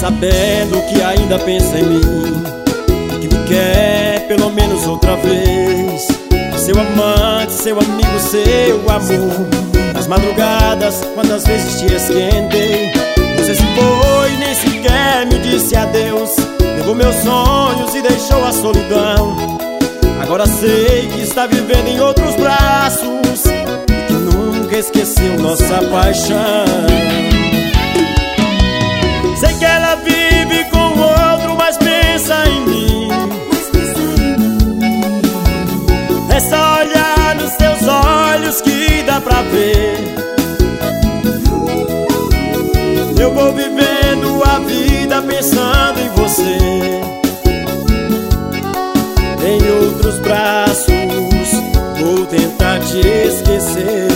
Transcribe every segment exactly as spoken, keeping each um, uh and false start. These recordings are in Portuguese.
sabendo que ainda pensa em mim, que me quer pelo menos outra vez. Seu amante, seu amigo, seu amor. Nas madrugadas, quantas vezes te esquentei. Você se foi, nem sequer me disse adeus. Levou meus sonhos e deixou a solidão. Agora sei que está vivendo em outros braços, que nunca esqueceu nossa paixão. Sei que ela vive com outro, mas pensa em mim. É só olhar nos teus olhos que dá pra ver. Eu vou vivendo a vida pensando em você. Em outros braços vou tentar te esquecer.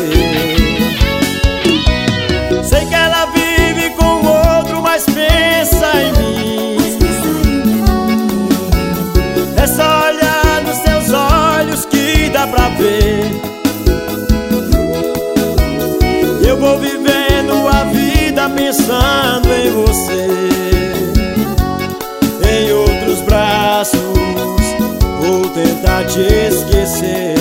Sei que ela vive com outro, mas pensa em mim. É só olhar nos teus olhos que dá pra ver. Eu vou vivendo a vida pensando em você. Em outros braços vou tentar te esquecer.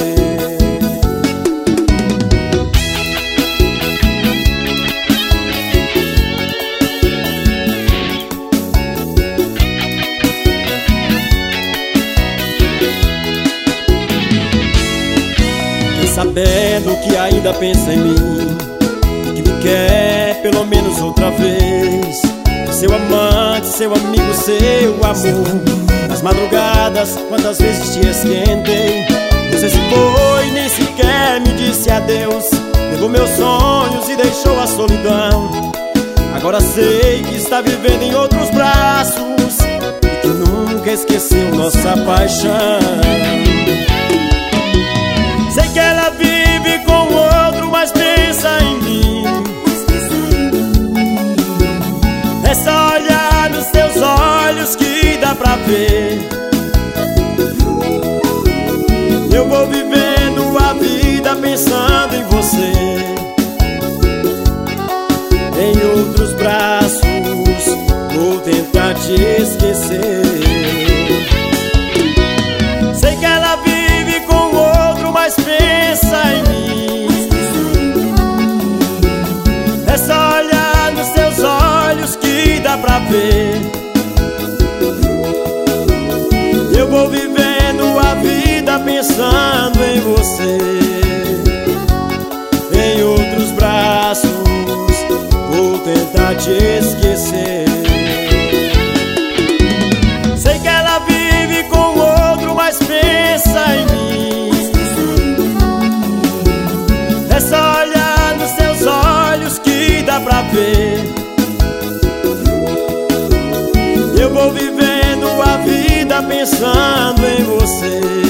Sabendo que ainda pensa em mim, que me quer pelo menos outra vez. Seu amante, seu amigo, seu amor. Nas madrugadas, quantas vezes te esquentei. Você se foi, nem sequer me disse adeus. Levou meus sonhos e deixou a solidão. Agora sei que está vivendo em outros braços, que nunca esqueceu nossa paixão. Sei que ela vive com outro, mas pensa em mim. É só olhar nos teus olhos que dá pra ver. Eu vou vivendo a vida pensando em você. Em outros braços vou tentar te esquecer. Sei que ela vive com outro, mas pensa em mim. É só olhar nos teus olhos que dá pra ver. Eu vou vivendo a vida pensando em você. Em outros braços vou tentar te esquecer. Sei que ela vive com outro, mas pensa em mim. É só olhar nos teus olhos que dá pra ver. Eu vou vivendo a vida pensando em você.